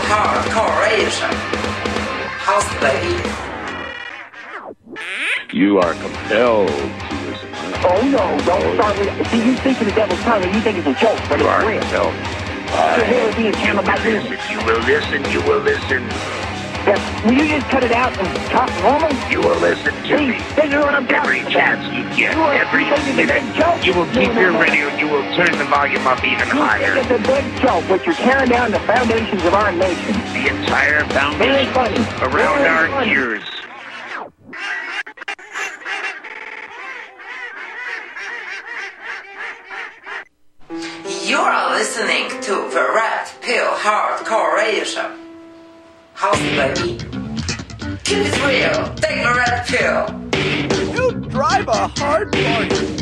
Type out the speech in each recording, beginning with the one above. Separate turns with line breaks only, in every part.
Hardcore Radio. House Lady.
You are compelled to listen.
Oh no, don't start with... See, you speak to the devil's tongue and you think it's a joke, but it's real.
Compelled.
So here will be a camera back here.
If you will listen, you will listen.
Yeah, will you just cut it out and talk normal?
You will listen to
See,
me.
this is what I'm
Every
talking
chance
about.
you get,
You are
every
thinking it's a
minute,
joke.
you will keep
No.
your radio, you will turn the volume up even
You
higher.
think it's a big joke, but you're tearing down the foundations of our nation.
The entire
Very
foundation
funny.
around
Very
our
funny.
ears.
You're listening to the Red Pill Hardcore Radio Show. House Lady. Keep it real. Take the red pill.
You drive a hard bargain.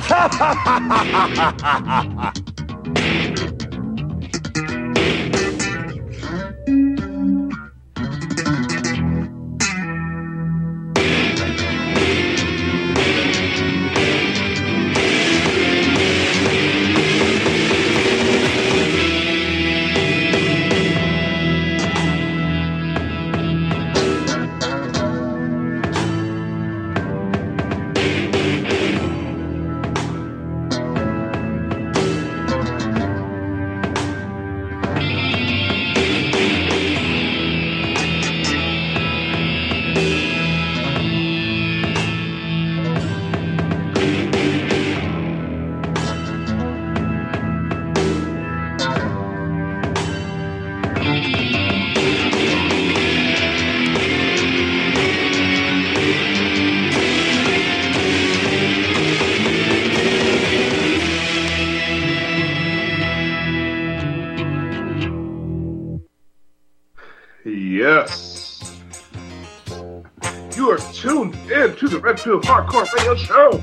Yes. You are tuned in to the Red Pill Hardcore Radio Show.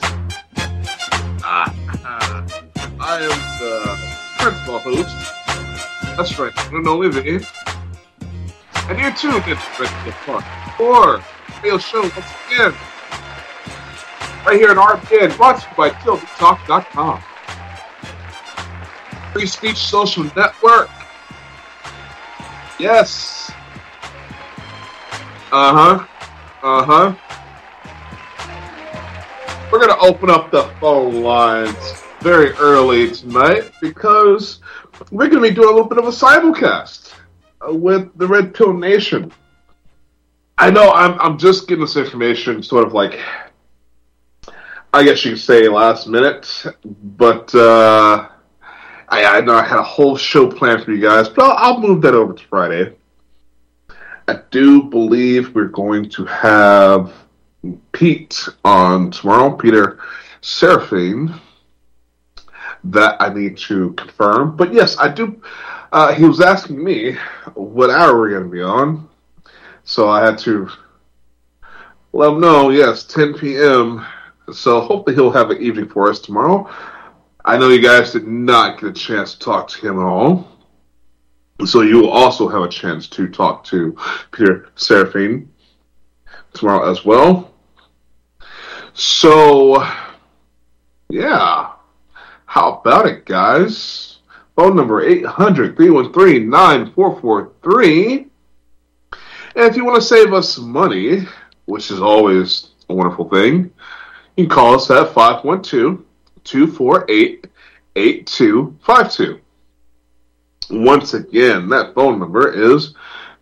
I am the principal host. That's right, one and only V. And you're tuned in to Red Pill Hardcore Radio Show once again. Right here in RPN, brought to you by TLBTalk.com. Free Speech Social Network. Yes. We're going to open up the phone lines very early tonight because we're going to be doing a little bit of a simulcast with the Red Pill Nation. I know I'm just getting this information sort of like, I guess you could say last minute, but I know I had a whole show planned for you guys, but I'll move that over to Friday. I do believe we're going to have Pete on tomorrow, Peter Seraphine. That I need to confirm. But yes, I do. He was asking me what hour we're going to be on. So I had to let him know, yes, 10 p.m. So hopefully he'll have an evening for us tomorrow. I know you guys did not get a chance to talk to him at all. So you will also have a chance to talk to Peter Seraphine tomorrow as well. So, yeah. How about it, guys? Phone number 800-313-9443. And if you want to save us some money, which is always a wonderful thing, you can call us at 512-248-8252. Once again, that phone number is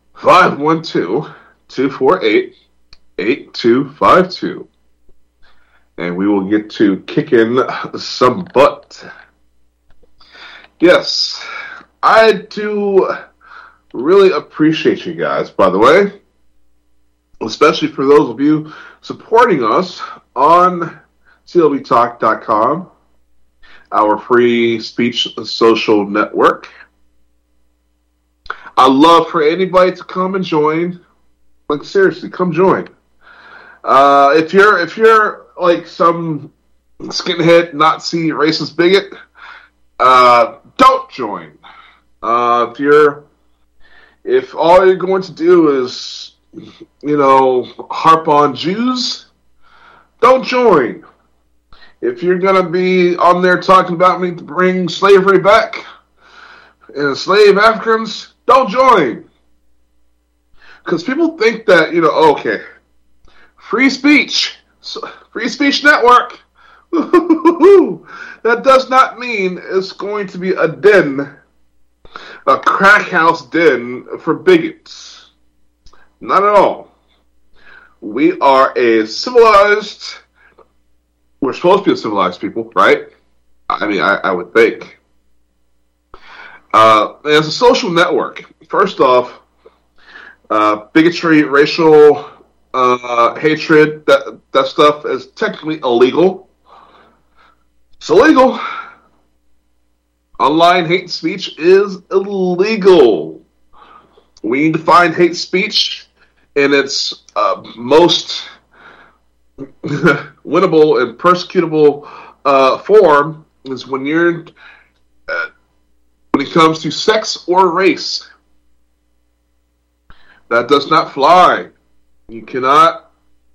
512-248-8252. And we will get to kicking some butt. Yes, I do really appreciate you guys, by the way. Especially for those of you supporting us on CLBTalk.com, our free speech social network. I'd love for anybody to come and join. Like, seriously, come join. If you're like some skinhead, Nazi, racist bigot, don't join. If all you're going to do is, harp on Jews, don't join. If you're going to be on there talking about me to bring slavery back and enslave Africans, don't join. Because people think that, okay, free speech network. That does not mean it's going to be a den, a crack house den for bigots. Not at all. We are we're supposed to be a civilized people, right? I mean, I would think. As a social network, first off, bigotry, racial hatred, that stuff is technically illegal. It's illegal. Online hate speech is illegal. We need to find hate speech in its most winnable and persecutable form is when it comes to sex or race. That does not fly. You cannot,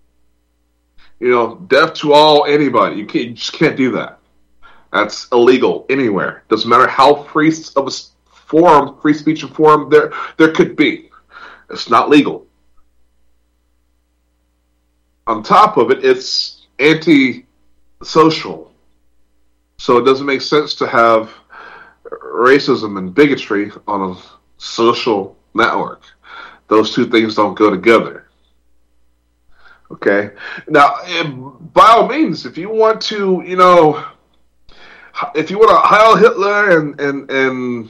deaf to all anybody. You just can't do that. That's illegal anywhere. Doesn't matter how free speech and forum there could be. It's not legal. On top of it, it's anti-social. So it doesn't make sense to have racism and bigotry on a social network. Those two things don't go together. Okay? Now, by all means, if you want to, if you want to Heil Hitler and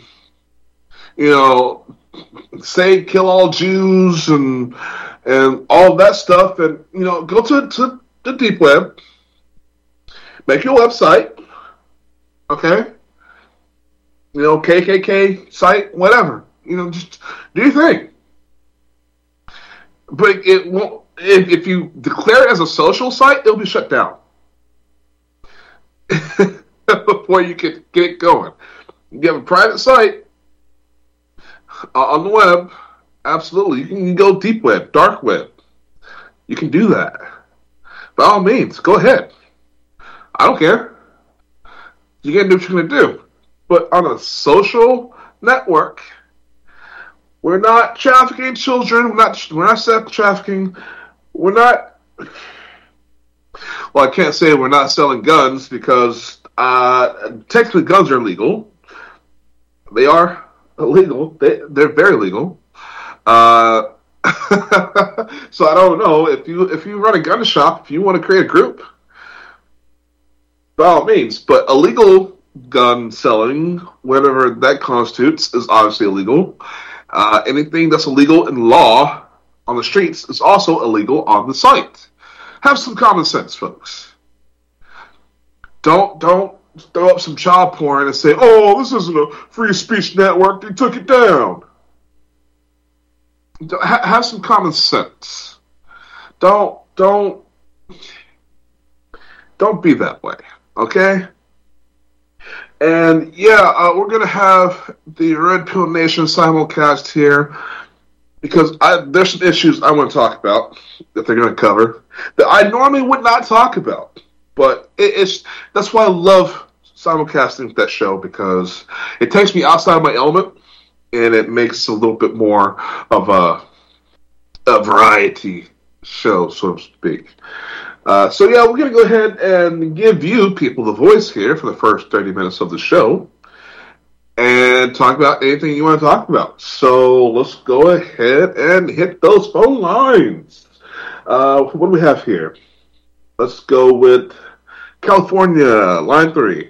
say kill all Jews and all that stuff, and go to the deep web, make your website, okay? KKK site, whatever. Just do your thing. But it won't. If you declare it as a social site, it'll be shut down before you can get it going. You have a private site on the web. Absolutely, you can go deep web, dark web. You can do that. By all means, go ahead. I don't care. You can do what you're going to do. But on a social network, we're not trafficking children. We're not sex trafficking. We're not. Well, I can't say we're not selling guns because technically guns are illegal. They are illegal. They're very legal. So I don't know if you run a gun shop, if you want to create a group, by all means. But illegal gun selling, whatever that constitutes, is obviously illegal. Anything that's illegal in law on the streets is also illegal on the site. Have some common sense, folks. Don't throw up some child porn and say, "Oh, this isn't a free speech network. They took it down." Have some common sense. Don't be that way, okay? And yeah, we're gonna have the Red Pill Nation simulcast here because there's some issues I want to talk about that they're gonna cover that I normally would not talk about. But that's why I love simulcasting that show, because it takes me outside of my element and it makes a little bit more of a variety show, so to speak. So yeah, we're going to go ahead and give you people the voice here for the first 30 minutes of the show and talk about anything you want to talk about. So let's go ahead and hit those phone lines. What do we have here? Let's go with California, line 3.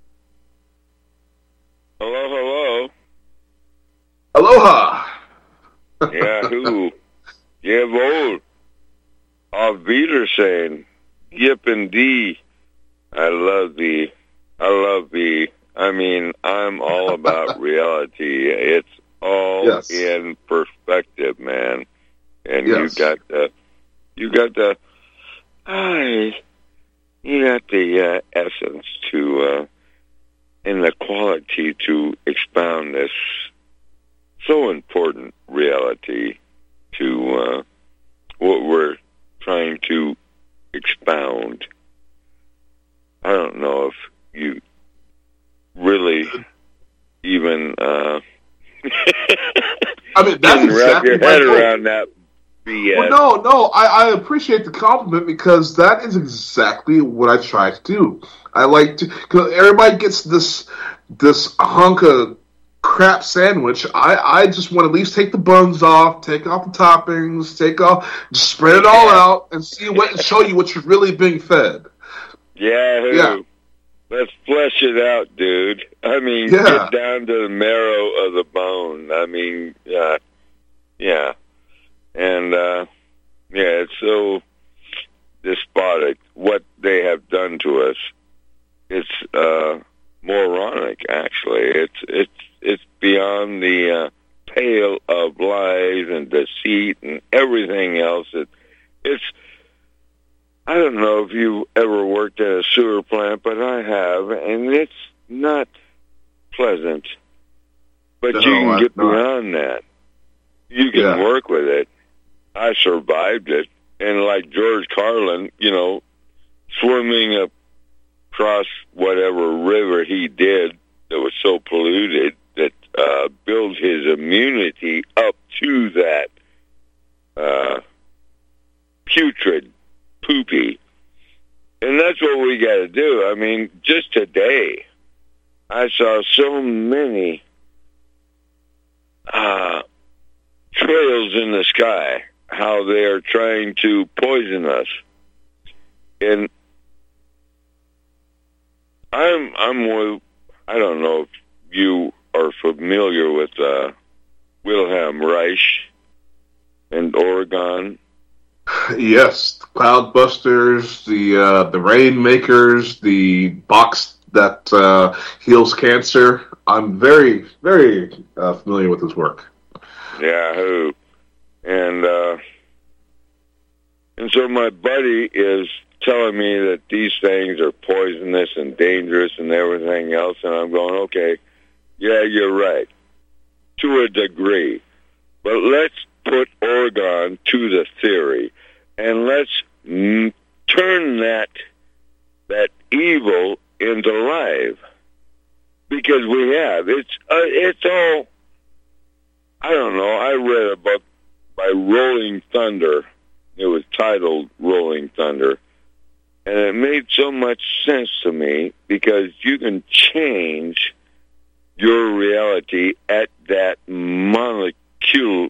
Hello.
Aloha.
Yahoo. Jawohl. Auf Wiedersehen. Yippin' D. I love thee. I mean, I'm all about reality. It's all in perspective, man. And you got the essence to, and the quality to expound this so important reality to what we're trying to expound. I don't know if you really even couldn't wrap
exactly
your
my
head
goal.
around that BS.
Well, no, I appreciate the compliment because that is exactly what I try to do. I like to, because everybody gets this hunk of crap sandwich. I just want to at least take the buns off, take off the toppings, just spread it all out and show you what you're really being fed.
Yeah. Let's flesh it out, dude. I mean, get down to the marrow of the bone. I mean, yeah. And, it's so despotic what they have done to us. It's moronic, actually. It's beyond the pale of lies and deceit and everything else. It's I don't know if you ever worked at a sewer plant, but I have, and it's not pleasant. But you can get beyond that. You can work with it. I survived it. And like George Carlin, swimming across whatever river he did that was so polluted that built his immunity up to that putrid poopy. And that's what we got to do. I mean, just today, I saw so many trails in the sky, how they are trying to poison us. And I don't know if you are familiar with Wilhelm Reich in Oregon.
Yes, Cloudbusters, the Rainmakers, the box that heals cancer. I'm very, very familiar with his work.
Yeah, and so my buddy is telling me that these things are poisonous and dangerous and everything else, and I'm going, okay, yeah, you're right, to a degree. But let's put Oregon to the theory, and let's turn that evil into life, because we have. It's all, I don't know, I read a book by Rolling Thunder. It was titled Rolling Thunder, and it made so much sense to me, because you can change your reality at that molecular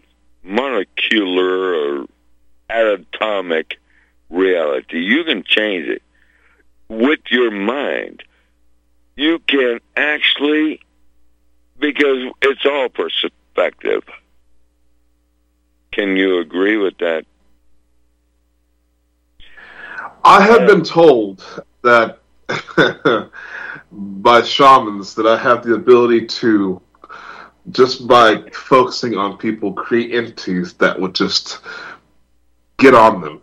or atomic reality. You can change it with your mind. You can actually, because it's all perspective. Can you agree with that?
I have been told that by shamans that I have the ability to, just by focusing on people, create entities that would just get on them.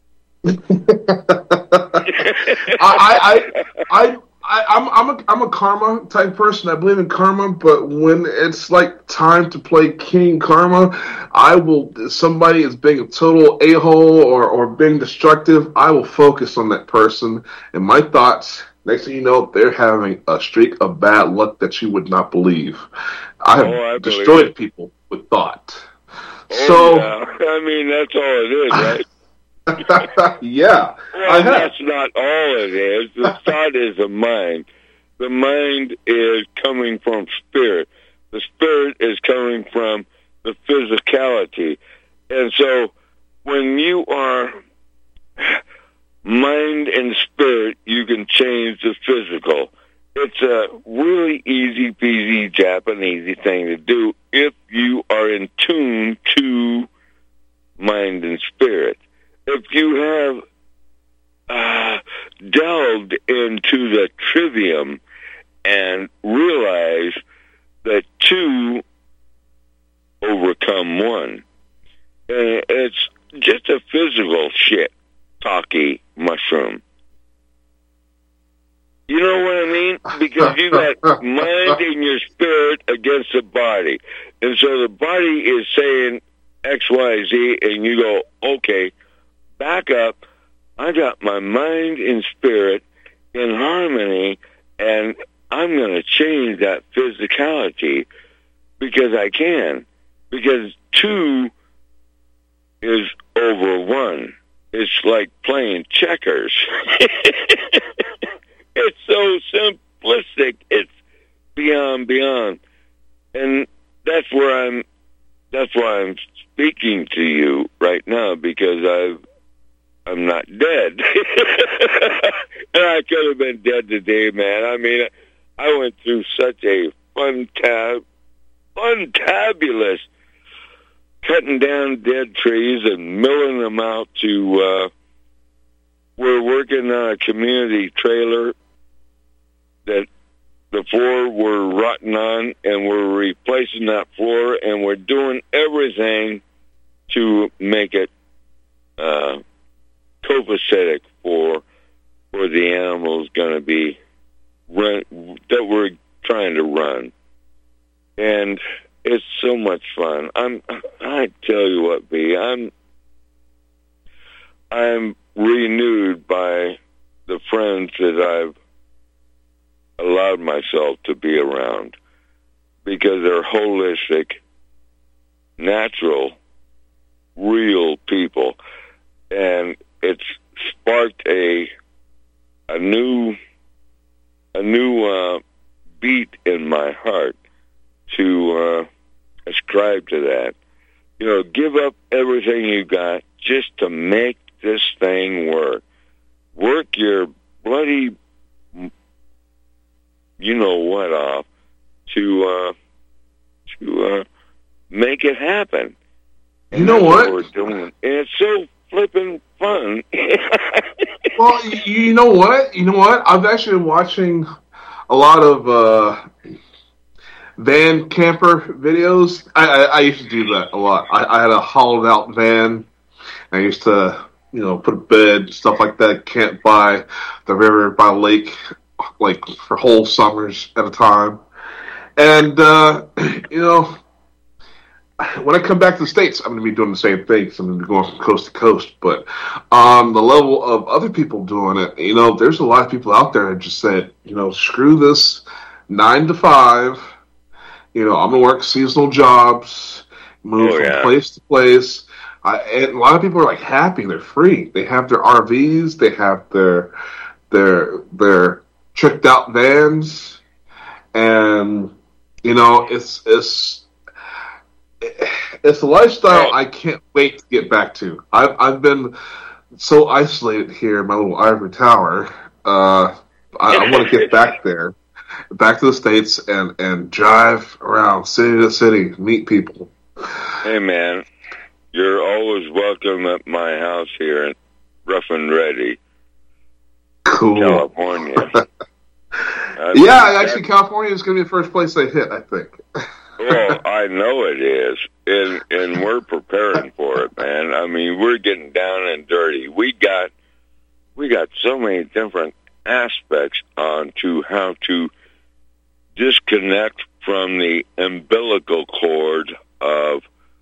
I'm a karma type person. I believe in karma, but when it's like time to play King Karma, if somebody is being a total a-hole or being destructive, I will focus on that person and my thoughts. Next thing you know, they're having a streak of bad luck that you would not believe. I have destroyed people with thought.
Yeah. I mean, that's all it is, right?
Yeah.
Well, that's not all it is. The thought is a mind. The mind is coming from spirit. The spirit is coming from the physicality. And so when you are mind and spirit, you can change the physical. It's a really easy-peasy Japanesey thing to do if you are in tune to mind and spirit. If you have delved into the trivium and realize that two overcome one, and it's just a physical shit, talkie mushroom. You know what I mean? Because you got mind and your spirit against the body. And so the body is saying X, Y, Z, and you go, okay, back up. I got my mind and spirit in harmony, and I'm going to change that physicality because I can. because 2 is over 1. It's like playing checkers. It's so simplistic. It's beyond. And that's why I'm speaking to you right now, because I'm not dead. And I could have been dead today, man. I mean, I went through such a fantabulous cutting down dead trees and milling them out to, we're working on a community trailer that the floor were rotten on, and we're replacing that floor, and we're doing everything to make it copacetic for the animals going to be that we're trying to run. And it's so much fun. I tell you what, B, I'm renewed by the friends that I've allowed myself to be around, because they're holistic, natural, real people, and it's sparked a new beat in my heart to ascribe to that. You know, give up everything you got just to make this thing work. Work your bloody you know what off to make it happen.
You know what?
We're doing, and it's so flippin' fun.
Well, you know what? I've actually been watching a lot of van camper videos. I used to do that a lot. I had a hollowed out van. I used to, put a bed, stuff like that, camp by the river, by the lake, like for whole summers at a time. And, when I come back to the States, I'm going to be doing the same thing. So I'm going to be going from coast to coast. But on the level of other people doing it, there's a lot of people out there that just said, screw this 9 to 5. I'm going to work seasonal jobs, move from place to place. And a lot of people are like happy. They're free. They have their RVs. They have their tricked out vans. And, it's a lifestyle I can't wait to get back to. I've been so isolated here in my little ivory tower. I want to get back there, back to the States, and drive around city to city, meet people.
Hey, man, you're always welcome at my house here in Rough and Ready,
cool,
California.
Actually, California is going to be the first place I hit, I think.
Well, I know it is, and we're preparing for it, man. I mean, we're getting down and dirty. We got so many different aspects onto how to disconnect from the umbilical cord of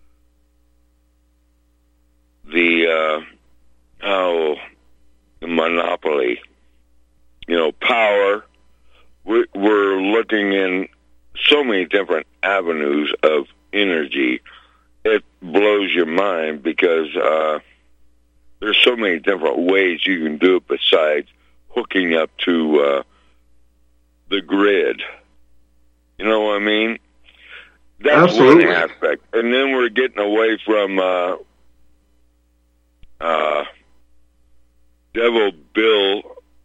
the monopoly, power. We're looking in so many different avenues of energy. It blows your mind because there's so many different ways you can do it besides hooking up to the grid. You know what I mean? That's
Absolutely.
one aspect. And then we're getting away from Devil Bill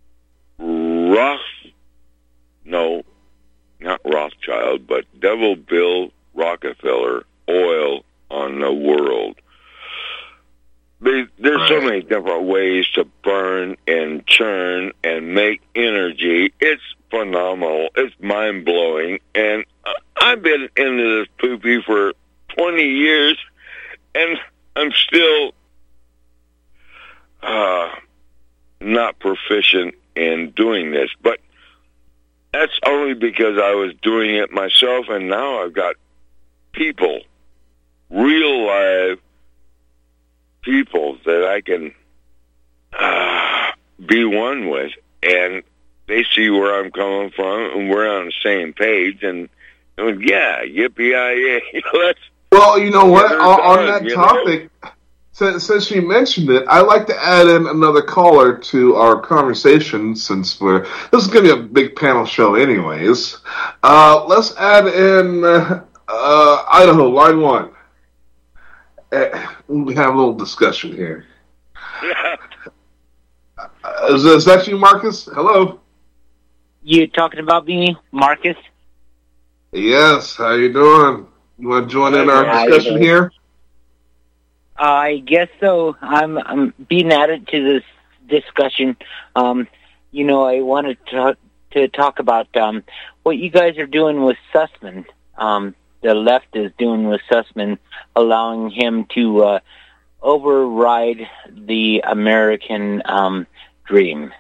not Rothschild, but Devil Bill Rockefeller oil on the world. There's so many different ways to burn and churn and make energy. It's phenomenal. It's mind-blowing. And I've been into this poopy for 20 years, and I'm still not proficient in doing this. But that's only because I was doing it myself, and now I've got people, real live people that I can be one with, and they see where I'm coming from, and we're on the same page, and yeah, yippee-yi-yay.
Well, you know what?
they're
On
done,
that
you
topic, since you mentioned it, I'd like to add in another caller to our conversation since this is going to be a big panel show anyways. Let's add in Idaho, line 1. We have a little discussion here. Is that you, Marcus? Hello.
You talking about me, Marcus?
Yes, how you doing? You want to join in our discussion here?
I guess so. I'm being added to this discussion. I wanted to talk about what you guys are doing with Sussman. The left is doing with Sussman, allowing him to override the American dream.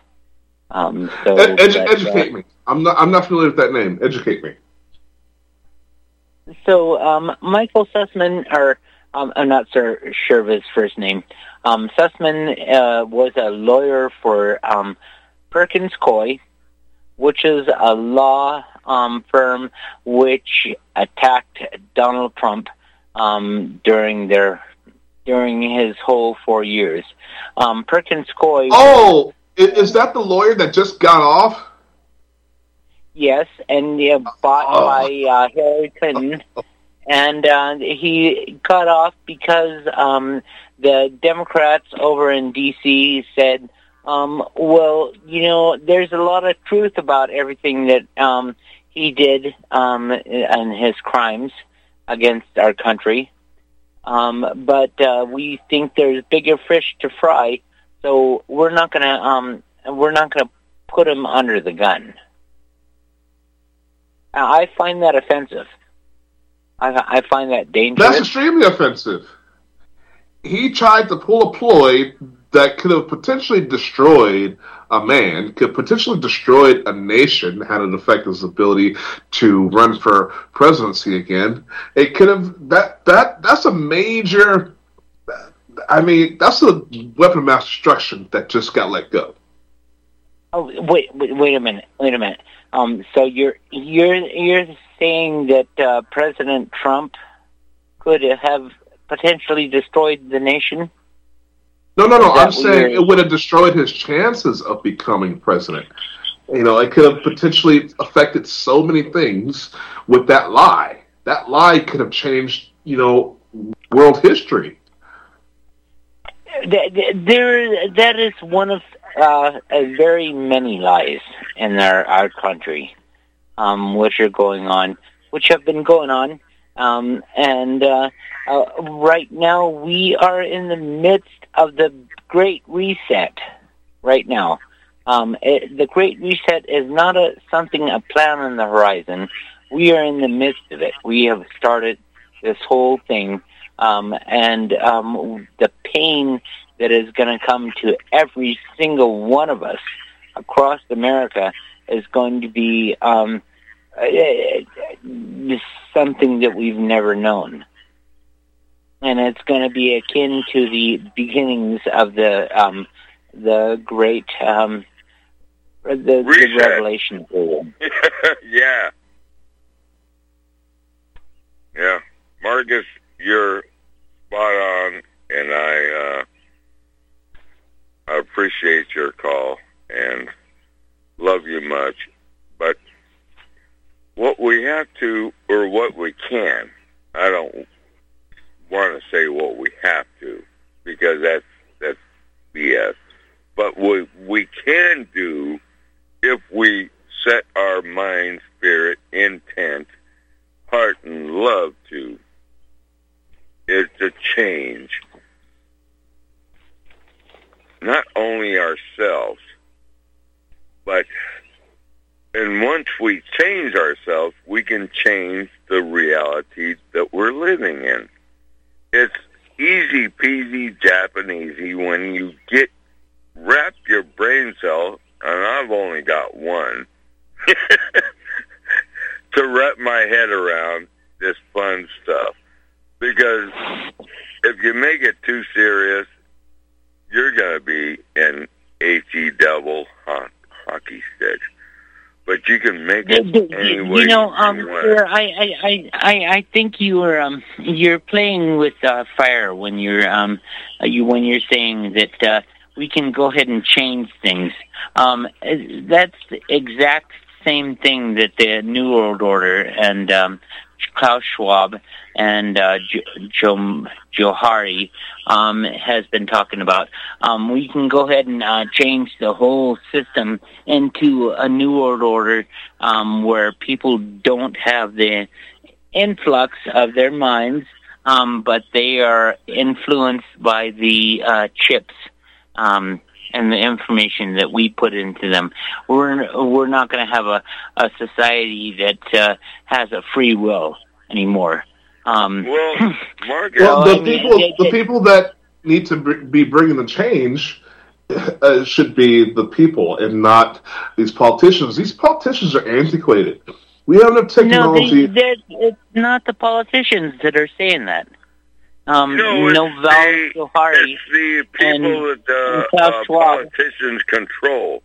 Educate me. I'm not familiar with that name. Educate me.
So Michael Sussman, or I'm not sure of his first name. Sussman was a lawyer for Perkins Coie, which is a law firm which attacked Donald Trump during his whole 4 years. Perkins Coie.
Oh, is that the lawyer that just got off?
Yes, and bought by Hillary Clinton. And he got off because the Democrats over in D.C. said, there's a lot of truth about everything that he did and his crimes against our country. But we think there's bigger fish to fry, so we're not gonna put him under the gun. I find that offensive. I find that dangerous.
That's extremely offensive. He tried to pull a ploy that could have potentially destroyed a man, could potentially destroyed a nation, had it affected his ability to run for presidency again. It could have that's a major. I mean, that's a weapon of mass destruction that just got let go.
Oh, wait a minute. So you're saying that President Trump could have potentially destroyed the nation?
No. I'm saying it would have destroyed his chances of becoming president. It could have potentially affected so many things with that lie. That lie could have changed, world history.
That is one of very many lies in our country, which have been going on, and right now we are in the midst of the Great Reset. Right now, the Great Reset is not a plan on the horizon. We are in the midst of it. We have started this whole thing, and the pain that is going to come to every single one of us across America is going to be something that we've never known. And it's going to be akin to the beginnings of the great the Revelation period.
Yeah. Marcus, you're spot on, and I appreciate your call and love you much. But what we have to, or what we can, I don't want to say what we have to, because that's BS. But what we can do, if we set our mind, spirit, intent, heart, and love to, is to change not only ourselves, but and once we change ourselves, we can change the reality that we're living in. It's easy peasy Japanesey when you wrap your brain cell, and I've only got one, to wrap my head around this fun stuff. Because if you make it too serious, you're going to be an HE double hockey stick. but you can make it any way you want.
Sir, I think you're playing with fire when you're saying that we can go ahead and change things. That's the exact same thing that the New World Order and Klaus Schwab and Johari has been talking about. We can go ahead and change the whole system into a New World Order where people don't have the influx of their minds, but they are influenced by the chips and the information that we put into them. We're not going to have a society that has a free will anymore.
Marcus,
the people that need to be bringing the change should be the people and not these politicians. These politicians are antiquated. We have enough technology.
No, it's not the politicians that are saying that.
It's the people that the politicians control.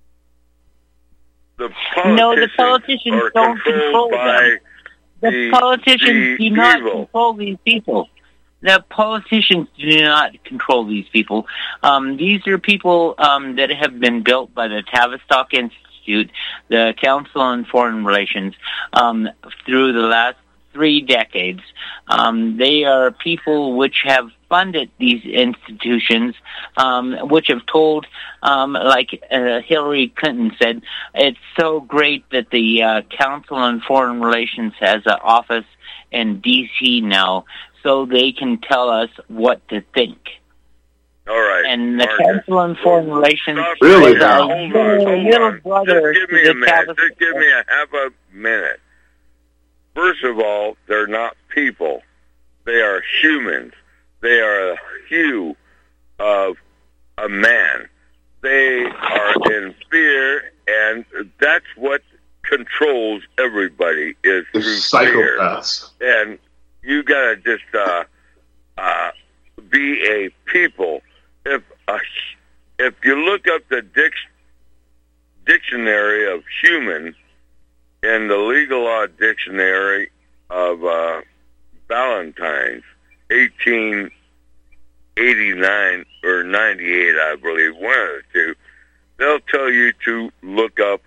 The politicians
don't control them. The politicians do not control these people. The politicians do not control these people. These are people that have been built by the Tavistock Institute, the Council on Foreign Relations, through the last 3 decades. They are people which have funded these institutions, which have told, like Hillary Clinton said, it's so great that the Council on Foreign Relations has an office in D.C. now, so they can tell us what to think.
All right.
And the Council on Foreign Relations
really
is
now.
Hold on.
brother.
Just give me a minute. Just give me a half a minute. First of all, they're not people. They are humans. They are a hue of a man. They are in fear, and that's what controls everybody is through
psychopaths.
Fear. And you gotta just be a people. If you look up the dictionary of human in the legal law dictionary of Valentine's, 1889 or 98, I believe, one of the two, they'll tell you to look up.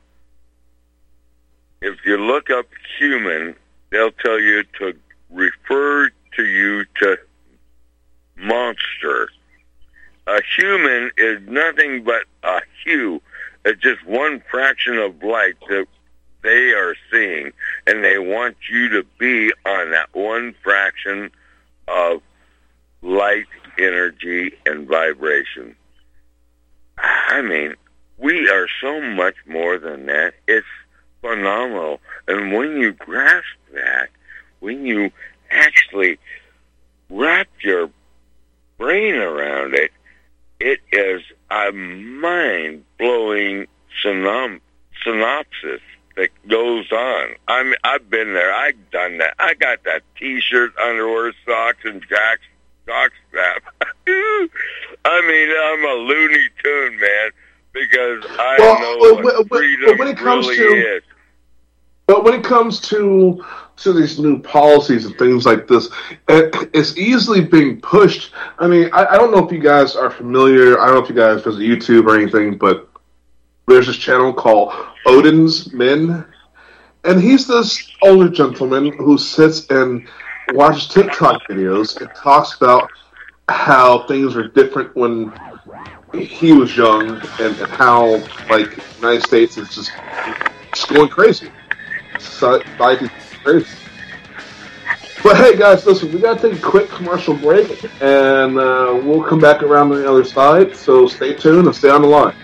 If you look up human, they'll tell you to refer to you to monster. A human is nothing but a hue. It's just one fraction of light that they are seeing, and they want you to be on that one fraction of light, energy, and vibration. I mean, we are so much more than that. It's phenomenal. And when you grasp that, when you actually wrap your brain around it, it is a mind-blowing synopsis that goes on. I've been there. I've done that. I got that T-shirt, underwear, socks, and jock strap. I mean, I'm a Looney Tune, man, because I know what freedom really is.
But when it comes to these new policies and things like this, it's easily being pushed. I mean, I don't know if you guys are familiar. I don't know if you guys visit YouTube or anything, but there's this channel called Odin's Men, and he's this older gentleman who sits and watches TikTok videos and talks about how things were different when he was young and how, like, the United States is just going crazy. Society's crazy. But hey, guys, listen, we gotta take a quick commercial break, and we'll come back around on the other side, so stay tuned and stay on the line.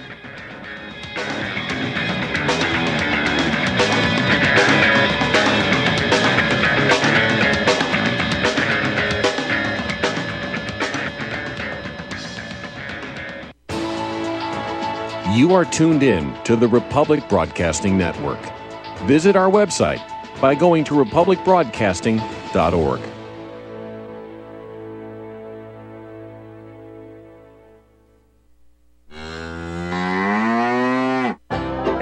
You are tuned in to the Republic Broadcasting Network. Visit our website by going to republicbroadcasting.org.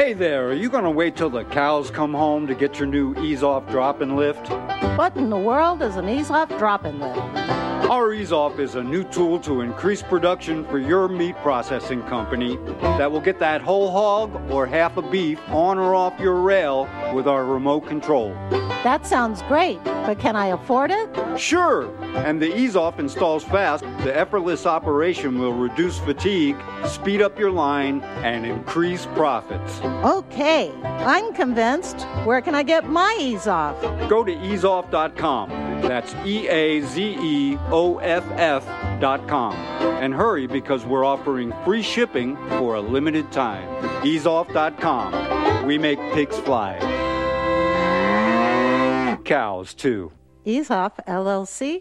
Hey there, are you going to wait till the cows come home to get your new Ease-Off drop-in lift?
What in the world is an Ease-Off drop-in lift?
Our Ease-Off is a new tool to increase production for your meat processing company that will get that whole hog or half a beef on or off your rail with our remote control.
That sounds great, but can I afford it?
Sure, and the Ease-Off installs fast. The effortless operation will reduce fatigue, speed up your line, and increase profits.
Okay, I'm convinced. Where can I get my Ease-Off?
Go to easeoff.com. That's EAZEOFF.com. And hurry because we're offering free shipping for a limited time. Easeoff.com. We make pigs fly. Cows, too.
Ease-Off, LLC,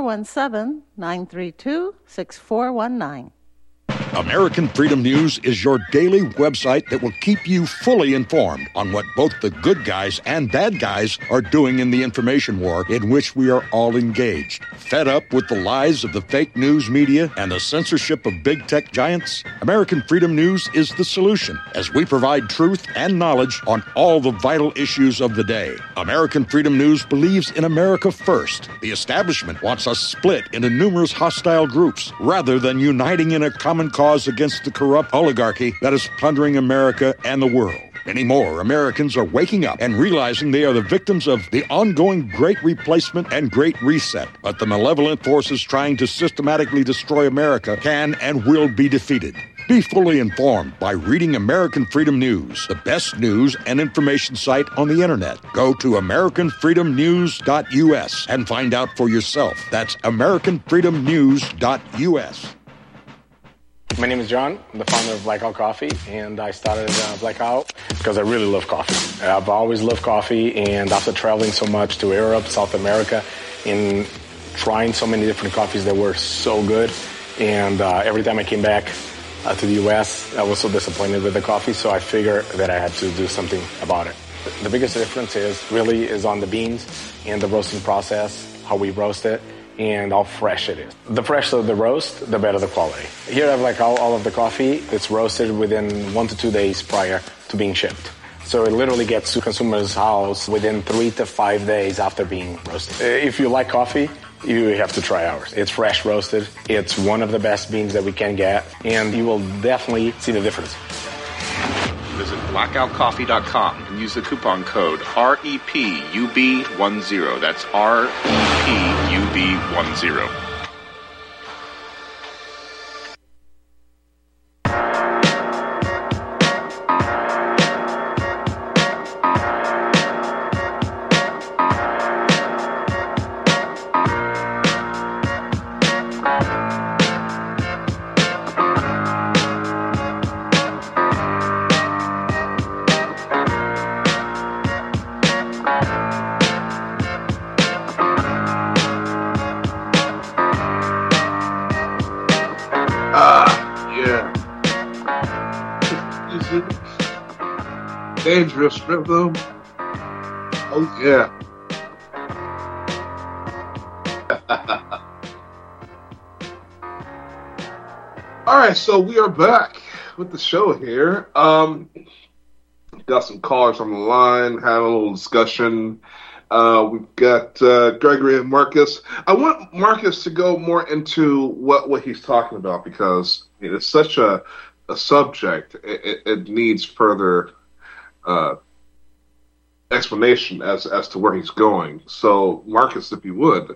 417-932-6419.
American Freedom News is your daily website that will keep you fully informed on what both the good guys and bad guys are doing in the information war in which we are all engaged. Fed up with the lies of the fake news media and the censorship of big tech giants? American Freedom News is the solution, as we provide truth and knowledge on all the vital issues of the day. American Freedom News believes in America first. The establishment wants us split into numerous hostile groups rather than uniting in a common cause against the corrupt oligarchy that is plundering America and the world. Many more Americans are waking up and realizing they are the victims of the ongoing Great Replacement and Great Reset. But the malevolent forces trying to systematically destroy America can and will be defeated. Be fully informed by reading American Freedom News, the best news and information site on the internet. Go to AmericanFreedomNews.us and find out for yourself. That's AmericanFreedomNews.us.
My name is John. I'm the founder of Blackout Coffee, and I started Blackout because I really love coffee. I've always loved coffee, and after traveling so much to Europe, South America, and trying so many different coffees that were so good, and every time I came back to the U.S., I was so disappointed with the coffee, so I figured that I had to do something about it. The biggest difference is on the beans and the roasting process, how we roast it, and how fresh it is. The fresher the roast, the better the quality. Here I have all of the coffee. It's roasted within 1 to 2 days prior to being shipped. So it literally gets to consumer's house within 3 to 5 days after being roasted. If you like coffee, you have to try ours. It's fresh roasted. It's one of the best beans that we can get, and you will definitely see the difference.
Visit blackoutcoffee.com and use the coupon code REPUB10. That's REPUB10.
Dangerous rhythm. Oh yeah. All right, so we are back with the show here. Got some callers on the line, having a little discussion. We've got Gregory and Marcus. I want Marcus to go more into what he's talking about because it's such a subject. It needs further explanation as to where he's going. So, Marcus, if you would.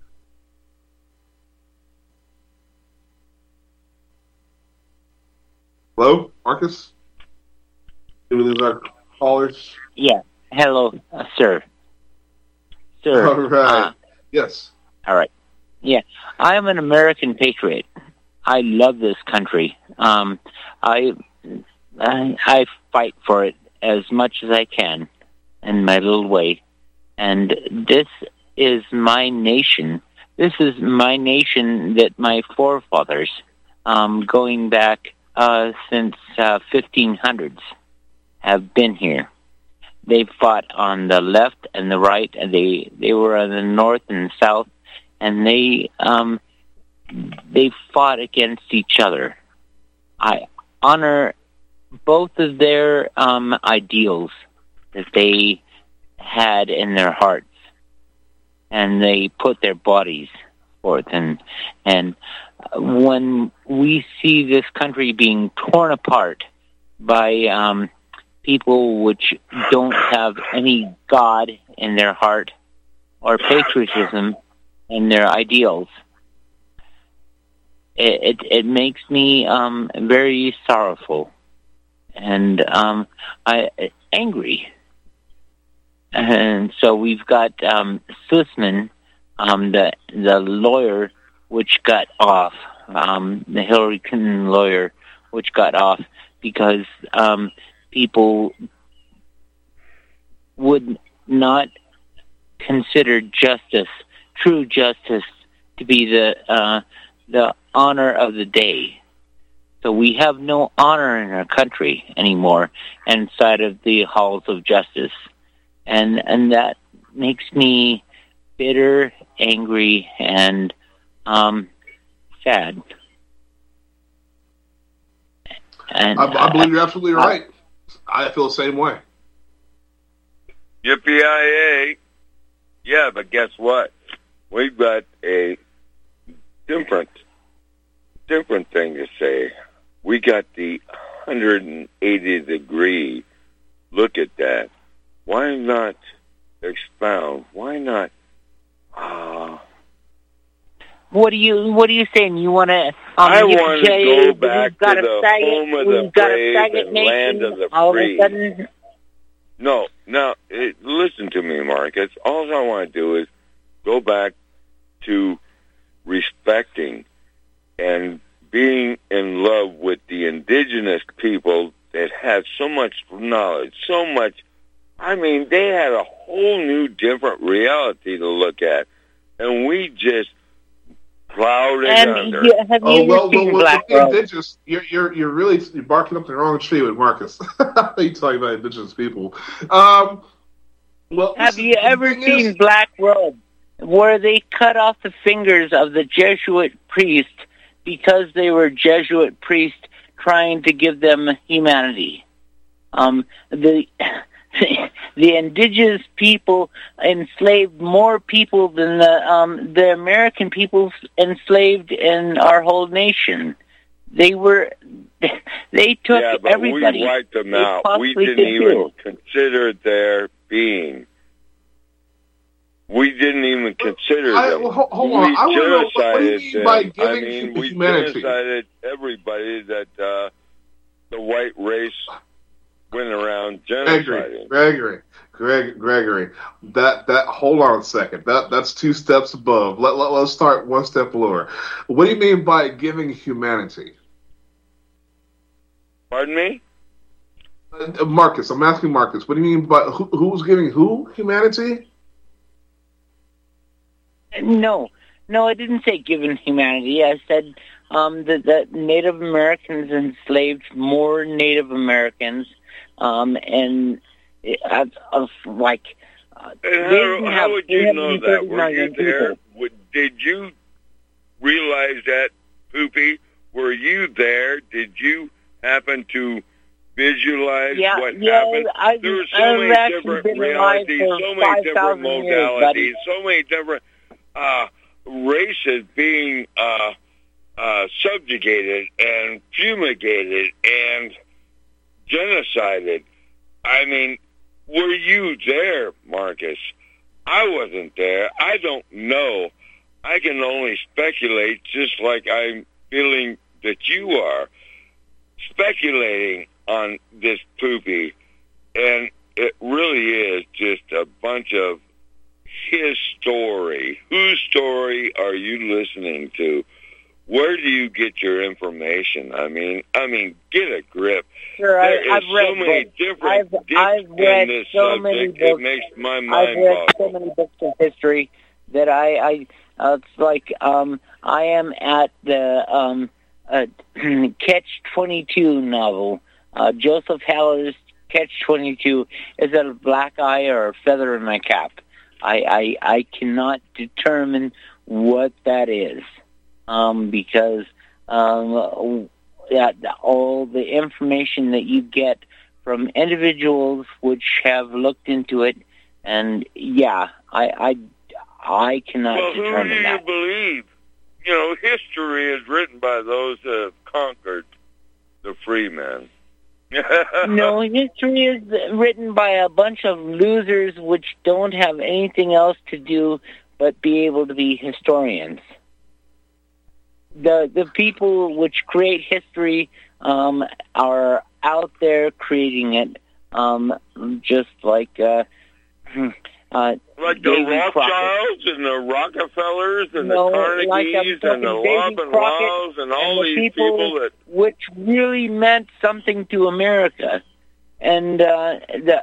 Hello, Marcus? Did we lose our callers?
Yeah. Hello, sir. Sir.
All right. Yes.
All right. Yeah. I am an American patriot. I love this country. I fight for it as much as I can in my little way. And this is my nation. This is my nation that my forefathers, going back since 1500s, have been here. They fought on the left and the right, and they were on the north and south, and they fought against each other. I honor both of their ideals that they had in their hearts, and they put their bodies forth. And when we see this country being torn apart by people which don't have any God in their heart or patriotism in their ideals, it makes me very sorrowful and angry. And so we've got Sussman, the lawyer, which got off, the Hillary Clinton lawyer, which got off because people would not consider justice, true justice, to be the honor of the day. So we have no honor in our country anymore inside of the halls of justice. And that makes me bitter, angry, and sad. And
I believe you're absolutely right. I feel the same way.
Yippee-yi-yay. Yeah, but guess what? We've got a different thing to say. We got the 180-degree look at that. Why not expound? Why not?
What are you saying? You want to?
I want to go back to the home of the brave and land of the free. No, listen to me, Marcus. All I want to do is go back to respecting and being in love with the indigenous people that had so much knowledge, so much. I mean, they had a whole new, different reality to look at, and we just plowed it under.
Indigenous, you're really barking up the wrong tree with Marcus. You talking about indigenous people?
Have you ever seen Black Robe, where they cut off the fingers of the Jesuit priest because they were Jesuit priests trying to give them humanity? The indigenous people enslaved more people than the American people enslaved in our whole nation. They took everybody.
We wiped them out. We didn't even consider their being. We didn't even consider them.
Hold on. I want to know what do you mean by giving
we
humanity?
genocided everybody that the white race went around genociding.
Gregory. That. Hold on a second. That's 2 steps above. Let's start 1 step lower. What do you mean by giving humanity?
Pardon me?
Marcus, I'm asking Marcus. What do you mean by who's giving who humanity?
No, I didn't say given humanity. I said that Native Americans enslaved more Native Americans, and how
would you know that? Were you there? Did you realize that, Poopy? Were you there? Did you happen to visualize what happened? There were so many different realities, so many different modalities, so many different races being subjugated and fumigated and genocided. I mean, were you there, Marcus? I wasn't there. I don't know. I can only speculate, just like I'm feeling that you are speculating on this Poopy. And it really is just a bunch of his story. Whose story are you listening to? Where do you get your information? I mean, get a grip.
Sure,
I've read so many different
I've read
in this
so
subject.
many books.
It makes my mind boggle.
So many books of history that it's like I am at the Catch-22 novel. Joseph Haller's Catch-22 is that a black eye or a feather in my cap. I cannot determine what that is. Because all the information that you get from individuals which have looked into it, and I cannot
well,
determine
who do you
that.
believe? You know, history is written by those that have conquered the free men.
No, history is written by a bunch of losers which don't have anything else to do but be able to be historians. The people which create history are out there creating it, just like
like the
Davy
Rothschilds
Crockett.
and the Rockefellers and
No,
the
like
Carnegies
I'm
and the
talking Davy
Lobb and
Crockett
Laws and all
the
these people that...
which really meant something to America, and the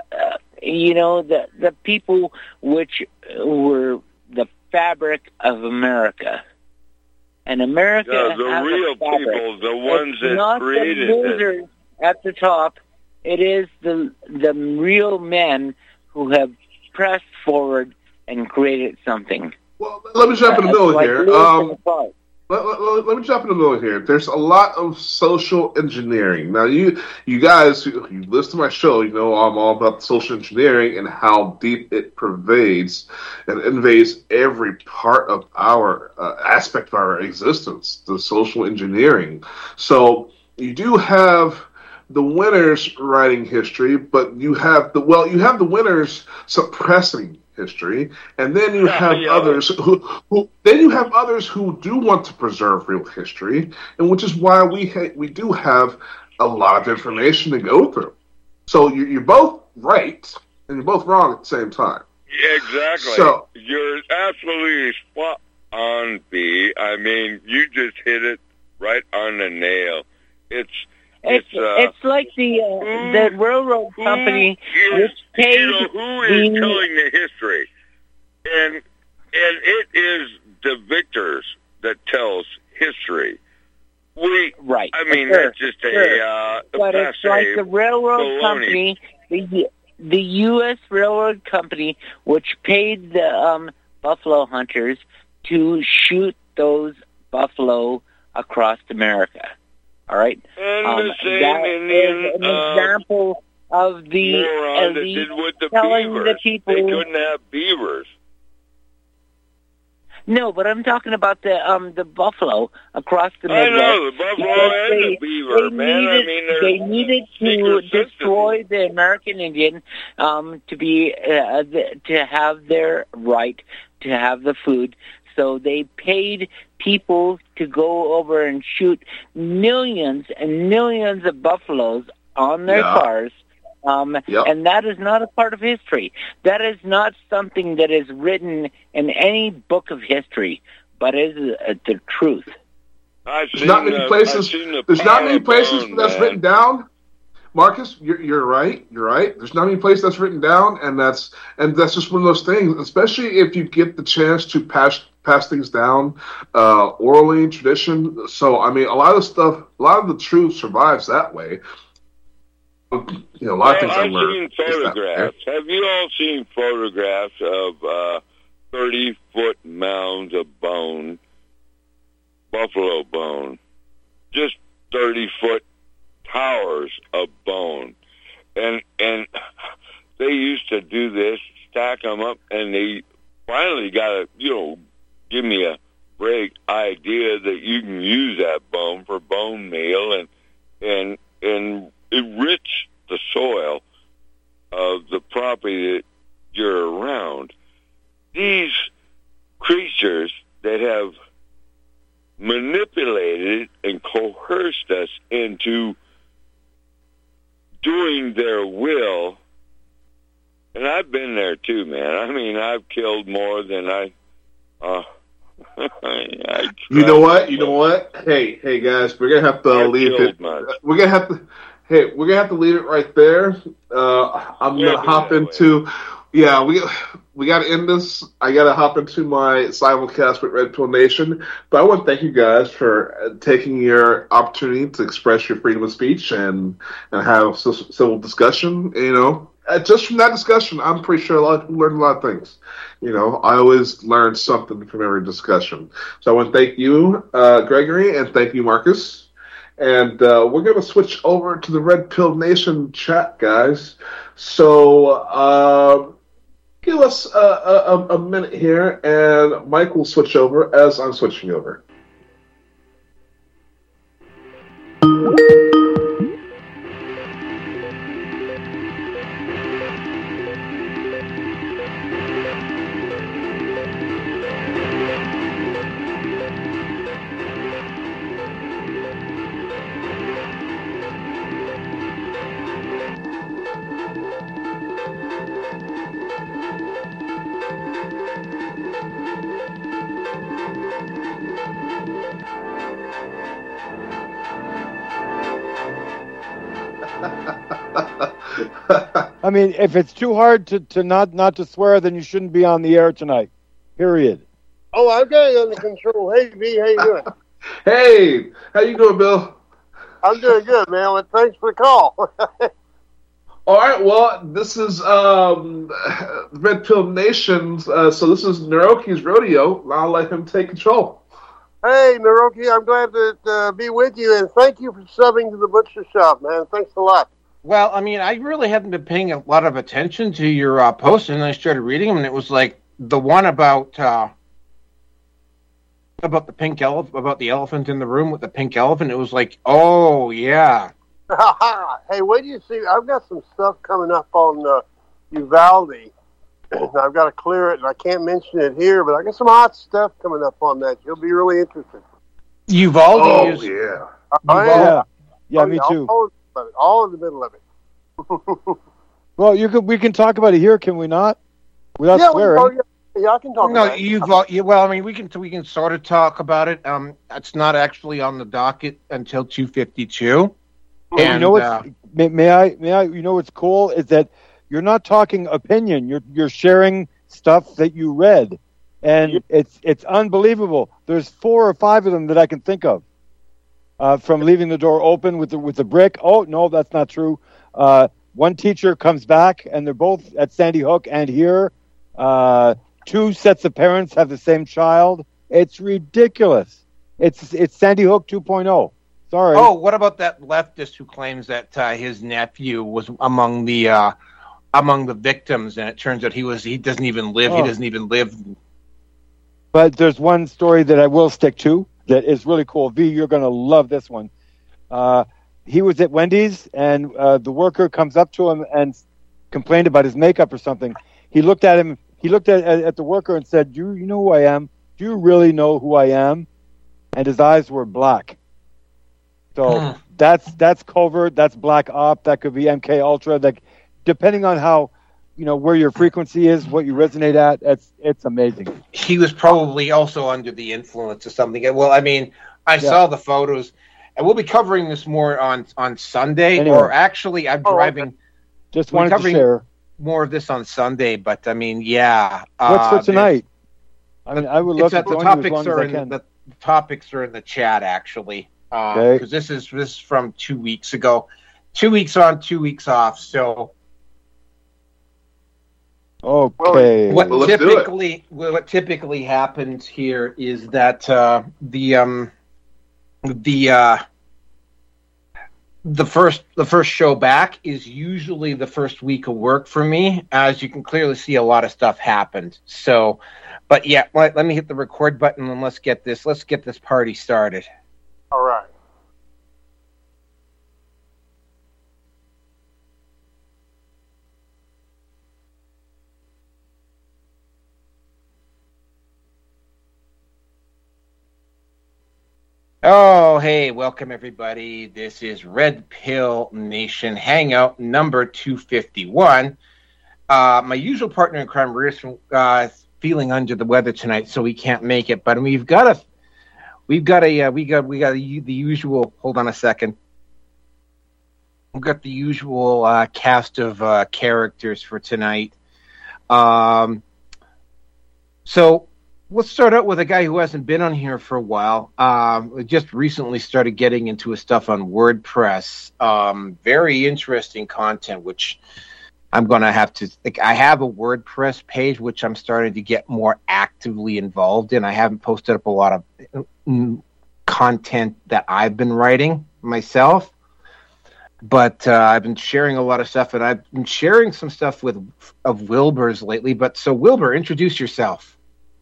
people which were the fabric of America. And America
Yeah, the
has
real
a fabric.
people, the ones
It's
that
not
created
the
it.
losers at the top. It is the real men who have pressed forward and created something.
Well, let me jump in the middle
Like
here.
Lewis and Clark.
Let me jump in the middle here. There's a lot of social engineering. Now, you guys who listen to my show, you know I'm all about social engineering and how deep it pervades and invades every part of our aspect of our existence, the social engineering. So you do have the winners writing history, but you have the winners suppressing history, and then you have others who do want to preserve real history, and which is why we do have a lot of information to go through. So you're both right and you're both wrong at the same time.
Yeah, exactly.
So
you're absolutely spot on, B. I mean, you just hit it right on the nail. It's
like the railroad company which paid
who is telling the history, and it is the victors that tells history.
Right.
I mean,
sure,
that's just
but it's like the railroad company, the U.S. railroad company, which paid the buffalo hunters to shoot those buffalo across America. All right.
And the same
that
Indian
is an example of the
moron that did with the
telling
beavers.
the people.
They couldn't have beavers.
No, but I'm talking about the buffalo across the Midwest.
I know, the buffalo and the beaver, man.
They needed to destroy the American Indian to be to have their right to have the food. So they paid people to go over and shoot millions and millions of buffaloes on their cars. And that is not a part of history. That is not something that is written in any book of history, but is the truth.
There's not many places. There's not many places that's written down. Marcus, you're right. You're right. There's not many places that's written down, and that's just one of those things. Especially if you get the chance to pass things down orally, tradition. So I mean, a lot of the truth survives that way. You know, a lot of things I learned.
I've seen photographs. Have you all seen photographs of 30-foot mounds of bone, buffalo bone, just 30-foot towers of bone, and they used to do this, stack them up, and they finally got a give me a break idea that you can use that bone for bone meal and enrich the soil of the property that you're around. These creatures that have manipulated and coerced us into doing their will, and I've been there too, man. I mean, I've killed more than I
You know what? Hey guys, we're gonna have to leave it. We're gonna have to leave it right there. I'm gonna hop into. Yeah, we got to end this. I got to hop into my simulcast with Red Pill Nation. But I want to thank you guys for taking your opportunity to express your freedom of speech and have civil discussion. You know, just from that discussion, I'm pretty sure a lot of people learned a lot of things. You know, I always learn something from every discussion. So I want to thank you, Gregory, and thank you, Marcus. And we're going to switch over to the Red Pill Nation chat, guys. So give us a minute here, and Mike will switch over as I'm switching over.
I mean, if it's too hard to not to swear, then you shouldn't be on the air tonight. Period.
Oh, I've got it under control. Hey, V, how you doing?
Hey, how you doing, Bill?
I'm doing good, man. Well, thanks for the call.
All right, well, this is Red Pill Nation's, so this is Naroki's rodeo. I'll let him take control.
Hey, Naroki, I'm glad to be with you, and thank you for subbing to the butcher shop, man. Thanks a lot.
Well, I mean, I really hadn't been paying a lot of attention to your posts, and I started reading them, and it was like the one about the pink elephant, about the elephant in the room with the pink elephant. It was like, oh yeah.
Hey, wait do you see? I've got some stuff coming up on Uvalde. I've got to clear it, and I can't mention it here, but I got some hot stuff coming up on that. You'll be really interested.
Uvalde?
Oh,
is...
yeah.
Yeah, me too.
All in the middle of it.
Well, we can talk about it here, can we not? Without swearing.
Yeah, I can talk about it.
Well, I mean, we can sort of talk about it. It's not actually on the docket until 2:52.
And you know what's may I? You know what's cool is that you're not talking opinion. You're sharing stuff that you read, and it's unbelievable. There's 4 or 5 of them that I can think of. From leaving the door open with the brick. Oh no, that's not true. One teacher comes back, and they're both at Sandy Hook and here. 2 sets of parents have the same child. It's ridiculous. It's Sandy Hook 2.0. Sorry.
Oh, what about that leftist who claims that his nephew was among the victims, and it turns out he doesn't even live.
Oh.
He doesn't even live.
But there's one story that I will stick to that is really cool. V, you're going to love this one. He was at Wendy's, and the worker comes up to him and complained about his makeup or something. He looked at him. He looked at the worker and said, "Do you know who I am? Do you really know who I am?" And his eyes were black. So that's covert. That's black op. That could be MK Ultra. That, depending on how, where your frequency is, what you resonate at. It's amazing.
He was probably also under the influence of something. Well, I mean, I saw the photos, and we'll be covering this more on Sunday.
Anyway.
Or actually, I'm driving.
Just wanted to share
more of this on Sunday, but I mean, yeah.
What's for tonight? I mean, I would love to join you as long as I can.
The topics are in the chat, actually.
Okay.
Because this is from 2 weeks ago. 2 weeks on, 2 weeks off. So,
okay.
What typically happens here is that the first show back is usually the first week of work for me. As you can clearly see, a lot of stuff happened. So, but yeah, let me hit the record button and let's get this party started.
All right.
Oh, hey, welcome everybody. This is Red Pill Nation Hangout number 251. My usual partner in crime, Marius, feeling under the weather tonight, so we can't make it. But we've got the usual. Hold on a second. We've got the usual cast of characters for tonight. So let's start out with a guy who hasn't been on here for a while. Just recently started getting into his stuff on WordPress. Very interesting content, which I'm going to have to... I have a WordPress page, which I'm starting to get more actively involved in. I haven't posted up a lot of content that I've been writing, myself, but I've been sharing a lot of stuff, and I've been sharing some stuff of Wilbur's lately. But so, Wilbur, introduce yourself.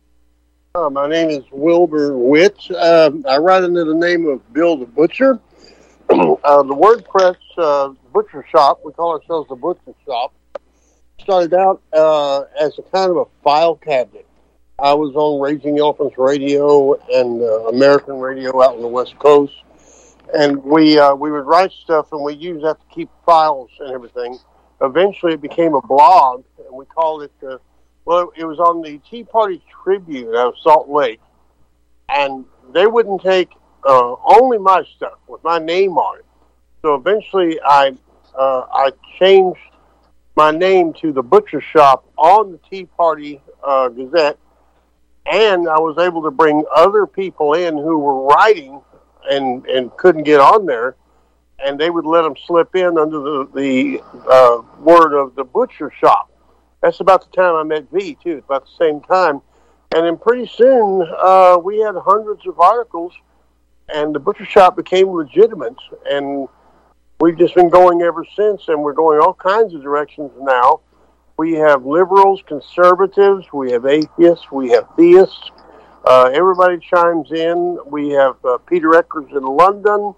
My name is Wilbur Witt. I write under the name of Bill the Butcher. The WordPress butcher shop, we call ourselves the Butcher Shop, started out as a kind of a file cabinet. I was on Raising Elephants Radio and American Radio out on the West Coast, and we would write stuff, and we used that to keep files and everything. Eventually, it became a blog, and we called it. It was on the Tea Party Tribune out of Salt Lake, and they wouldn't take only my stuff with my name on it. So eventually, I changed my name to the Butcher Shop on the Tea Party Gazette, and I was able to bring other people in who were writing and couldn't get on there, and they would let them slip in under the word of the Butcher Shop. That's about the time I met V, too. It's about the same time. And then pretty soon, we had hundreds of articles, and the Butcher Shop became legitimate, and we've just been going ever since, and we're going all kinds of directions now. We have liberals, conservatives, we have atheists, we have theists. Everybody chimes in. We have Peter Eckers in London.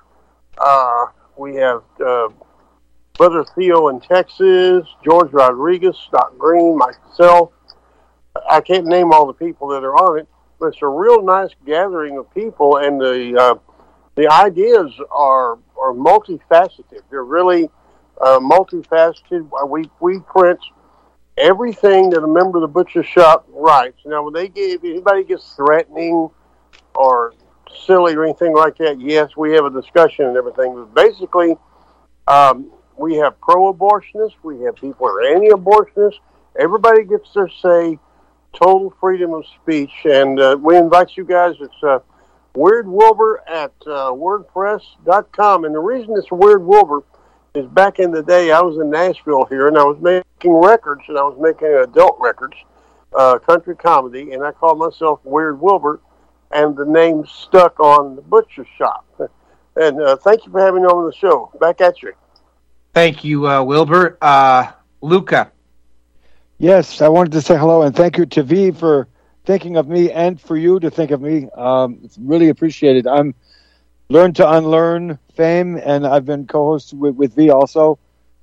We have Brother Theo in Texas, George Rodriguez, Scott Green, myself. I can't name all the people that are on it, but it's a real nice gathering of people, and the ideas are multifaceted. They're really multifaceted. We print everything that a member of the Butcher Shop writes. Now, when anybody gets threatening or silly or anything like that, yes, we have a discussion and everything. But basically, we have pro-abortionists, we have people who are anti-abortionists. Everybody gets their say, total freedom of speech. And we invite you guys. It's Weird Wilbur at WordPress.com. And the reason it's Weird Wilbur is back in the day, I was in Nashville here, and I was making records, and I was making adult records, country comedy, and I called myself Weird Wilbur, and the name stuck on the Butcher Shop. And thank you for having me on the show. Back at you.
Thank you, Wilbur. Luca.
Yes, I wanted to say hello, and thank you to V for thinking of me and for you to think of me. It's really appreciated. I'm Learn to Unlearn fame, and I've been co-host with V also.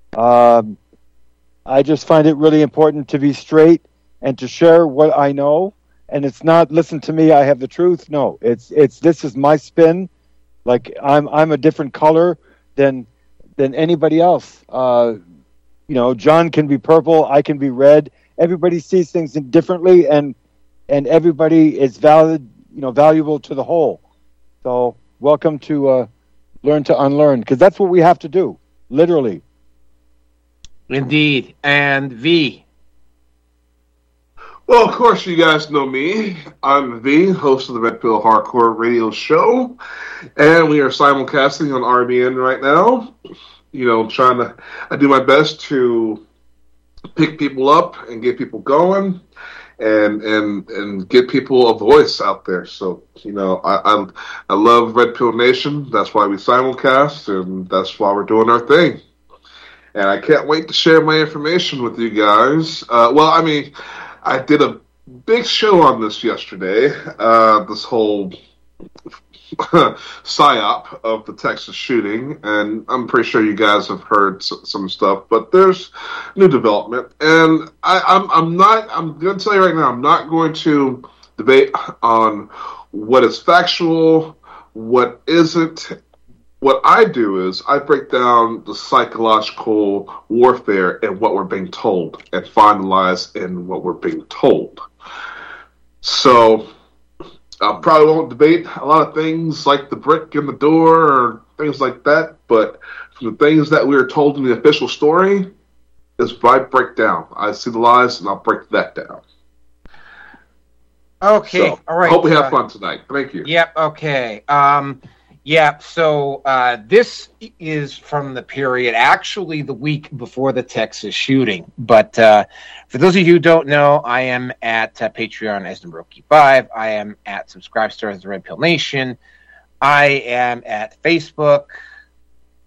I just find it really important to be straight and to share what I know. And it's not, listen to me, I have the truth. No, it's this is my spin. Like I'm a different color than anybody else. John can be purple, I can be red. Everybody sees things differently, and everybody is valuable to the whole. So welcome to Learn to Unlearn, because that's what we have to do, literally.
Indeed. And V.
Well, of course, you guys know me. I'm V, host of the Red Pill Hardcore Radio Show, and we are simulcasting on RBN right now. I do my best to pick people up and get people going, and get people a voice out there. So, I love Red Pill Nation. That's why we simulcast, and that's why we're doing our thing. And I can't wait to share my information with you guys. I did a big show on this yesterday, this whole psyop of the Texas shooting, and I'm pretty sure you guys have heard some stuff, but there's new development, and I'm going to tell you right now, I'm not going to debate on what is factual, what isn't. What I do is I break down the psychological warfare and what we're being told, and find the lies in what we're being told. So I probably won't debate a lot of things like the brick in the door or things like that, but from the things that we are told in the official story is what I break down. I see the lies and I'll break that down.
Okay,
so,
all right.
I hope we have fun tonight. Thank you.
Yep, okay. So this is from the period, actually the week before the Texas shooting. But for those of you who don't know, I am at Patreon as Nambroki5. I am at Subscribestar as the Red Pill Nation. I am at Facebook,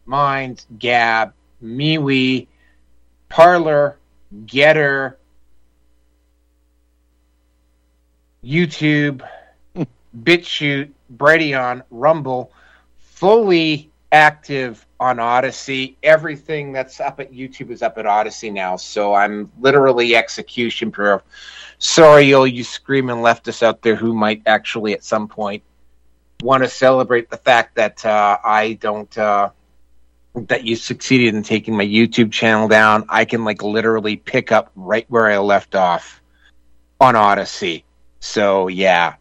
Minds, Gab, MeWe, Parler, Getter, YouTube, BitChute, Brighteon, Rumble, fully active on Odyssey. Everything that's up at YouTube is up at Odyssey now, so I'm literally execution proof. Sorry, all you screaming leftists out there who might actually at some point want to celebrate the fact that I don't... that you succeeded in taking my YouTube channel down. I can literally pick up right where I left off on Odyssey. So yeah,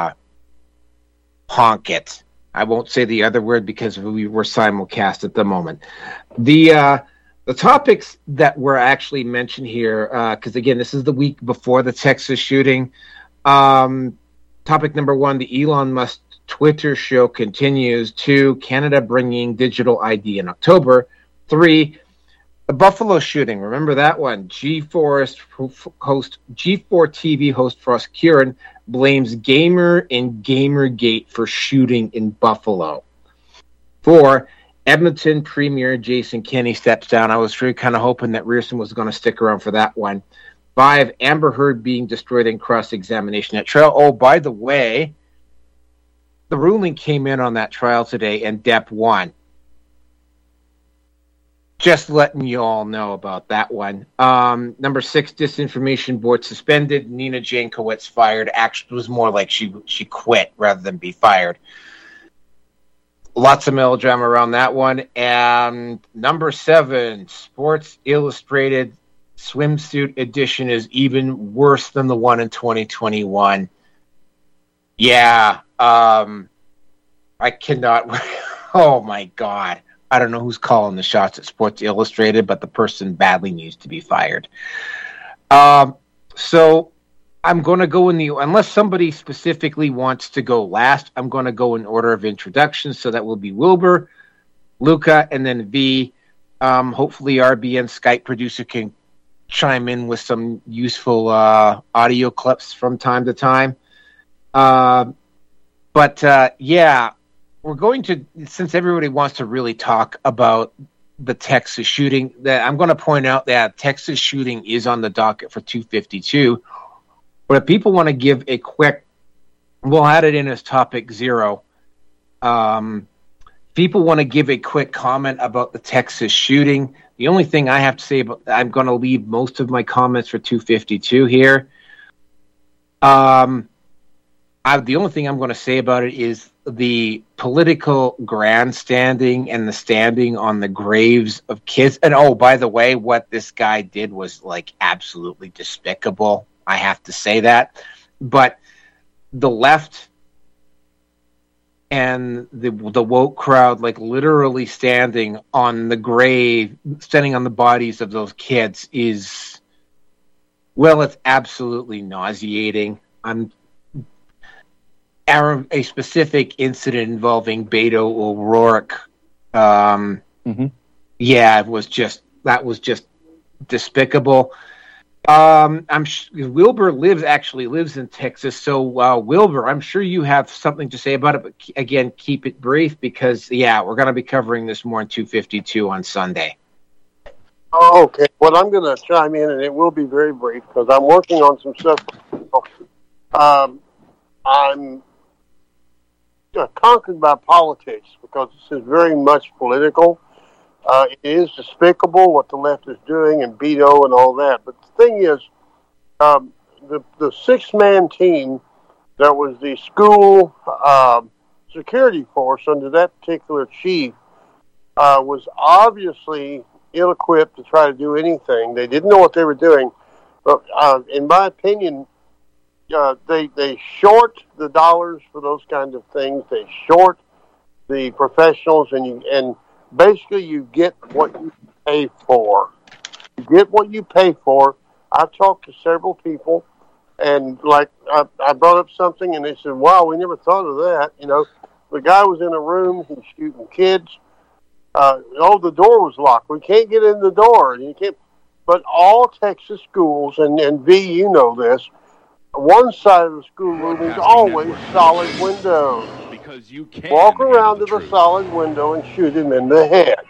honk it. I won't say the other word because we were simulcast at the moment. The topics that were actually mentioned here, because again, this is the week before the Texas shooting. Topic number 1, the Elon Musk Twitter show continues. 2, Canada bringing digital ID in October. 3, the Buffalo shooting. Remember that one? G4 TV host Frost Curran blames gamer and Gamergate for shooting in Buffalo. 4, Edmonton Premier Jason Kenney steps down. I was really kind of hoping that Rearson was going to stick around for that one. 5, Amber Heard being destroyed in cross-examination at trial. Oh, by the way, the ruling came in on that trial today, and Depp won. Just letting you all know about that one. Number 6, Disinformation Board suspended. Nina Jankowicz fired. Actually, it was more like she quit rather than be fired. Lots of melodrama around that one. And number 7, Sports Illustrated swimsuit edition is even worse than the one in 2021. Yeah. I cannot. Oh my God. I don't know who's calling the shots at Sports Illustrated, but the person badly needs to be fired. So I'm going to go unless somebody specifically wants to go last, I'm going to go in order of introduction. So that will be Wilbur, Luca, and then V. Hopefully RBN Skype producer can chime in with some useful audio clips from time to time. Yeah, we're going to, since everybody wants to really talk about the Texas shooting, that I'm going to point out that Texas shooting is on the docket for 252. But if people want to give a quick, we'll add it in as topic 0. People want to give a quick comment about the Texas shooting. The only thing I have to say about, I'm going to leave most of my comments for 252 here. The only thing I'm going to say about it is the political grandstanding and the standing on the graves of kids. And oh, by the way, what this guy did was absolutely despicable. I have to say that. But the left and the woke crowd, literally standing on the grave, standing on the bodies of those kids is, well, it's absolutely nauseating. A specific incident involving Beto O'Rourke. Yeah, that was just despicable. Wilbur lives in Texas, so Wilbur, I'm sure you have something to say about it, but again, keep it brief because we're going to be covering this more in 252 on Sunday.
Oh, okay. Well, I'm going to chime in, and it will be very brief because I'm working on some stuff. I'm conquered by politics because this is very much political. It is despicable what the left is doing and Beto and all that. But the thing is, the 6-man team that was the school security force under that particular chief was obviously ill-equipped to try to do anything. They didn't know what they were doing. But in my opinion, they short the dollars for those kinds of things. They short the professionals, and basically you get what you pay for. You get what you pay for. I've talked to several people, and I brought up something, and they said, "Wow, we never thought of that." The guy was in a room, he's shooting kids. The door was locked. We can't get in the door. You can't. But all Texas schools, and V, you know this. One side of the schoolroom is always solid windows.
Because you can
walk around to the solid window and shoot him in the head.